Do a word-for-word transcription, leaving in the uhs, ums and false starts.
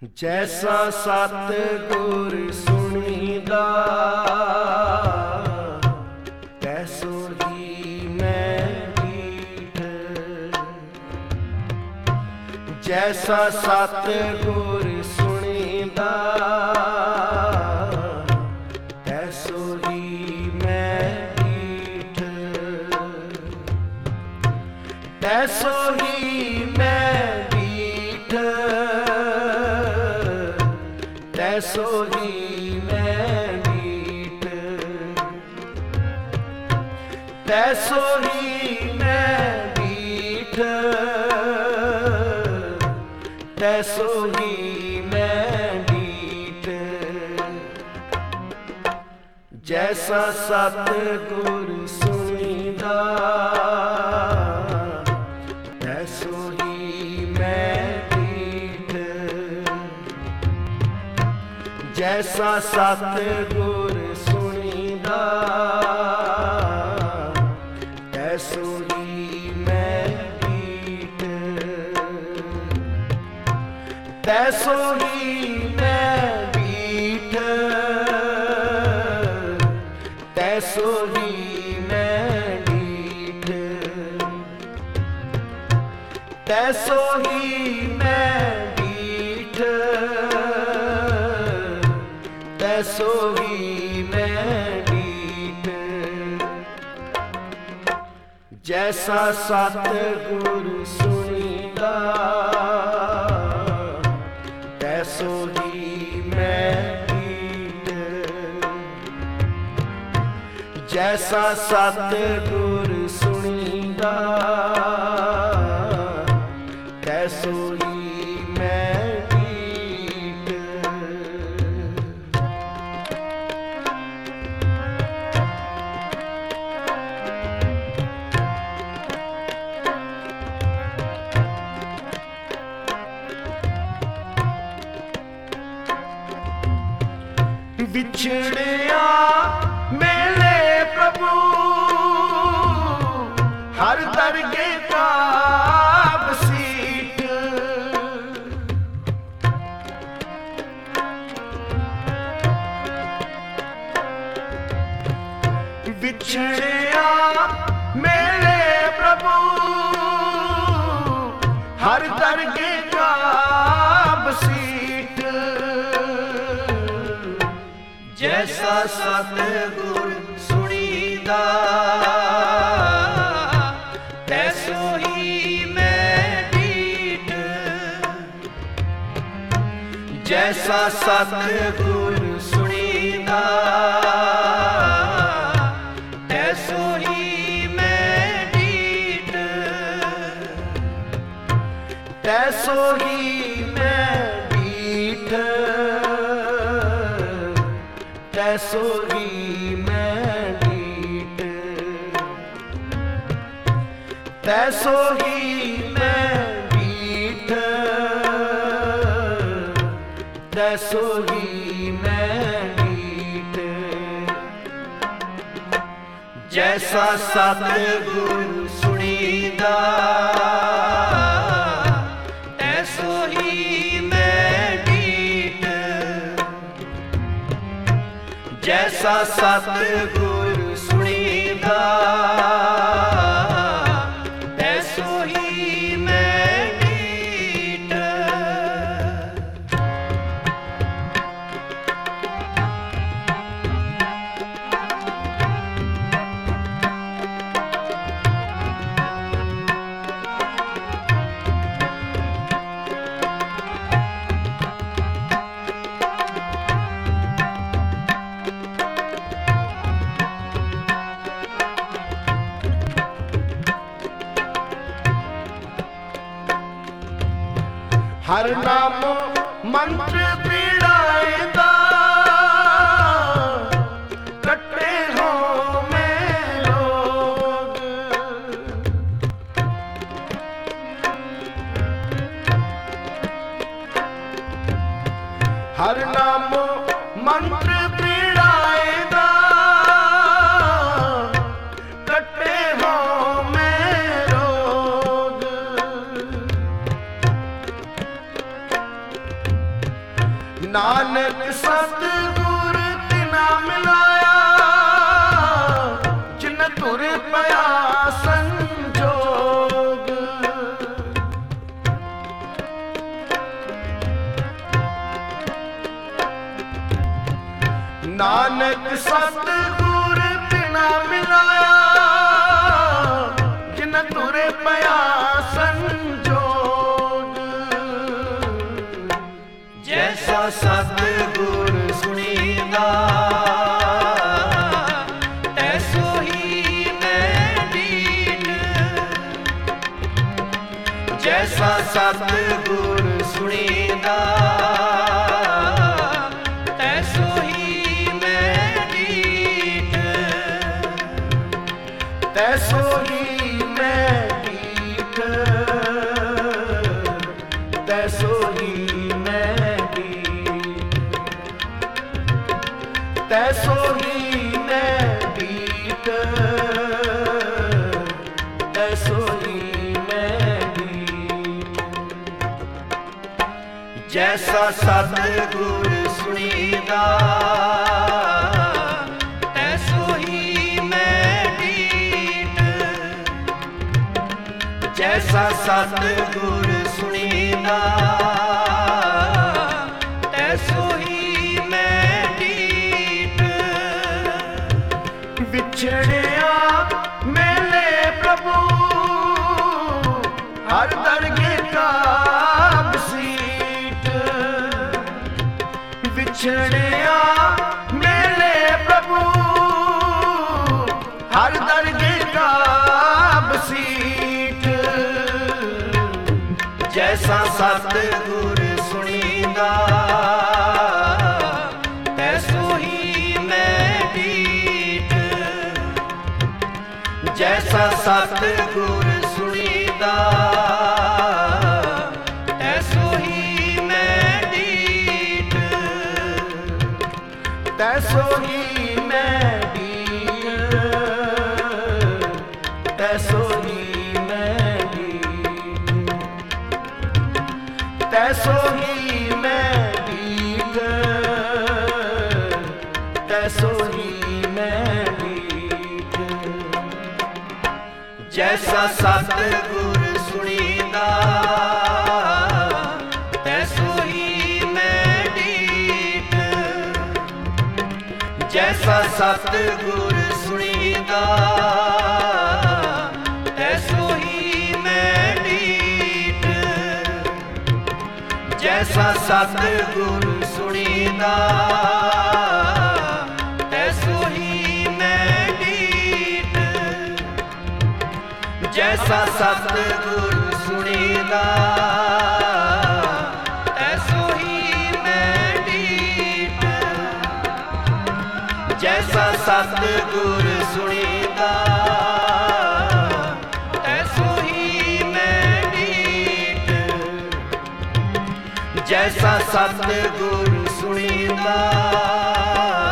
जैसा सतगुर सुनीदा तैसो ही मैं ढीठ। जैसा सतगुर सुनीदा तैसो ही मैं ढीठ। तैसो ही मैं ढीठ। तैसो ही मैं ढीठ। तैसो ही मैं ढीठ। तैसो ही मैं ढीठ। जैसा सतगुर सुनीदा तैसो ही मैं ढीठ। जैसा सतगुर सुनीदा तैसो ही मैं ढीठ। तैसो ही मैं ढीठ। तैसो ही मैं ढीठ। तैसो ही मैं ढीठ। तैसो ही मैं ढीठ। जैसा सतगुर सुनीदा तैसो ही मैं ढीठ। जैसा सतगुर सुनीदा तैसो ही मैं ढीठ। बिछड़िया मेले प्रभु हर दरगे का बसीठ। बिछड़िया मेले प्रभु हर दरगे का बसीठ। जैसा सतगुर सुनीदा तैसो ही मैं ढीठ। जैसा सतगुर सुनीदा तैसो ही मैं ढीठ। तैसो ही मैं ढीठ। तैसो ही मैं ढीठ। तैसो ही मैं ढीठ। तैसो ही मैं ढीठ। जैसा सतगुर सुनीदा तैसो ही मैं ढीठ। जैसा सतगुर सुनीदा तैसो ही मैं ढीठ। हर नाम मंत्र पीड़ाएदा कट्टे हो में लोग। हर नाम मंत्र पीड़ाएदा कट्टे हो में लोग। नानक सतगुर तिना मिलाया जिन तुर पया संजोग। नानक सतगुर तिना मिलाया जिन तुर पया संजोग। जैसा सतगुर सुनीदा तैसो ही मैं दीन। जैसा सतगुर सुनीदा तैसो ही मैं दीन। तैसो ही मैं दीठ, तैसो ही मैं दीठ, तैसो ही मैं दीठ, तैसो ही मैं दीठ। जैसा सतगुर सुनीदा तैसो ही मैं दीठ। जैसा सतगुर सुनीदा तैसो ही मैं दीठ। बिछड़िया मेले प्रभु हर दरगे का बसीठ। बिछड़िया मेले प्रभु हर दरगे का बसीठ। जैसा सतगुर सुनीदा तैसो ही मैं दीठ। जैसा सतगुर सुनीदा तैसो ही मैं दीठ। तैसो ही मैं दीठ, तैसो ही मैं दीठ, तैसो ही मैं दीठ, तैसो ही मैं दीठ। जैसा सतगुर सुनीदा तैसो ही मैं दीठ। जैसा सतगुर सुनीदा तैसो ही मैं दीठ। जैसा सतगुर सुनीदा तैसो ही मैं दीठ। जैसा सतगुर सुनीदा तैसो ही मैं दीठ। जैसा सतगुर सुनीदा तैसो ही मैं दीठ। जैसा सतगुर सुनीदा